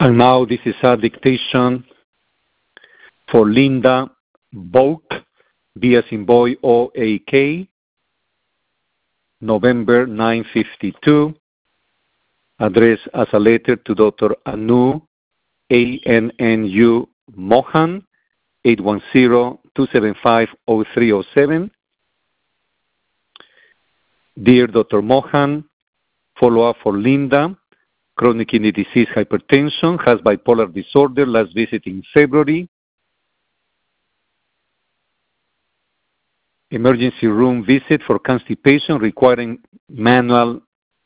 And now this is a dictation for Linda Boak, B as in boy, O-A-K, November 952, addressed as a letter to Dr. Anu, A-N-N-U, Mohan, 810-275-0307. Dear Dr. Mohan, follow-up for Linda, chronic kidney disease, hypertension, has bipolar disorder, last visit in February. Emergency room visit for constipation requiring manual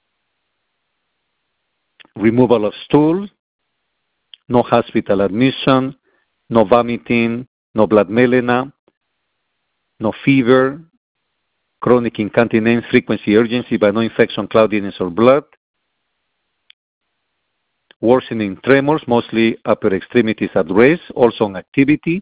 removal of stool, no hospital admission, no vomiting, no blood melena, no fever, chronic incontinence, frequency, urgency, but no infection, cloudiness, or blood. Worsening tremors, mostly upper extremities at rest, also on activity.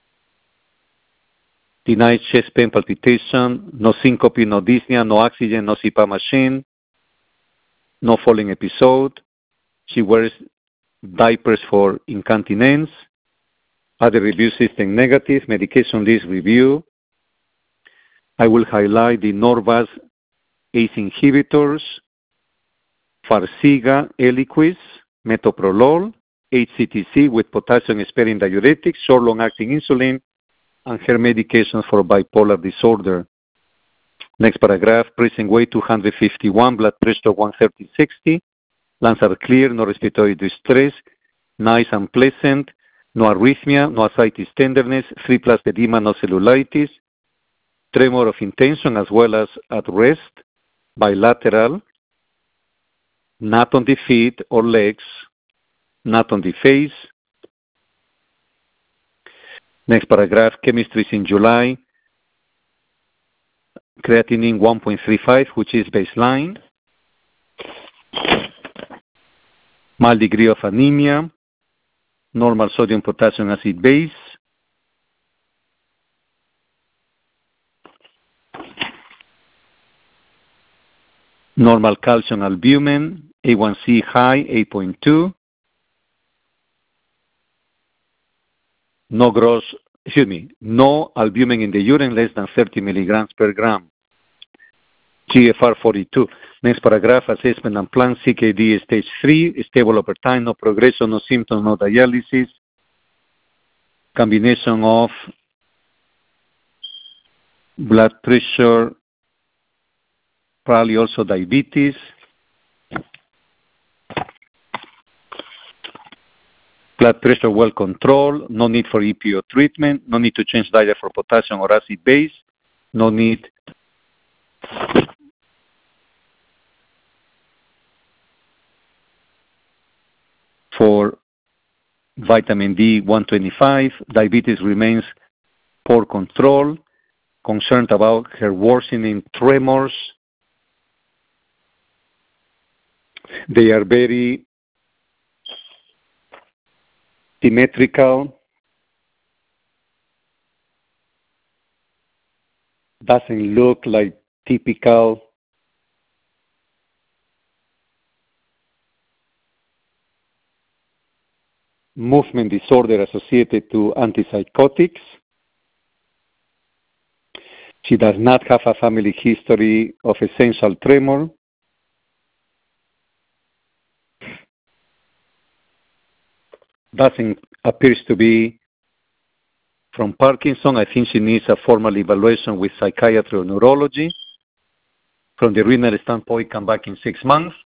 Denied chest pain, palpitation, no syncope, no dyspnea, no oxygen, no CPAP machine, no falling episode. She wears diapers for incontinence. Other review system negative. Medication list review. I will highlight the Norvasc ACE inhibitors, Farxiga, Eliquis, Metoprolol, HCTC with potassium-sparing diuretics, short long-acting insulin, and her medications for bipolar disorder. Next paragraph, present weight 251, blood pressure 130/60, lungs are clear, no respiratory distress, nice and pleasant, no arrhythmia, no ascites tenderness, 3+ edema, no cellulitis, tremor of intention as well as at rest, bilateral, not on the feet or legs, not on the face. Next paragraph, chemistry is in July, creatinine 1.35, which is baseline, mild degree of anemia, normal sodium potassium acid base, normal calcium albumin, A1C high, 8.2. No albumin in the urine less than 30 milligrams per gram. GFR 42. Next paragraph, assessment and plan, CKD stage 3, stable over time, no progression, no symptoms, no dialysis. Combination of blood pressure, probably also diabetes. Blood pressure well controlled, no need for EPO treatment, no need to change diet for potassium or acid base, no need for vitamin D 125, diabetes remains poor control, concerned about her worsening tremors. They are very symmetrical, doesn't look like typical movement disorder associated to antipsychotics. She does not have a family history of essential tremor. Doesn't appears to be from Parkinson. I think she needs a formal evaluation with psychiatry or neurology. From the renal standpoint, come back in 6 months.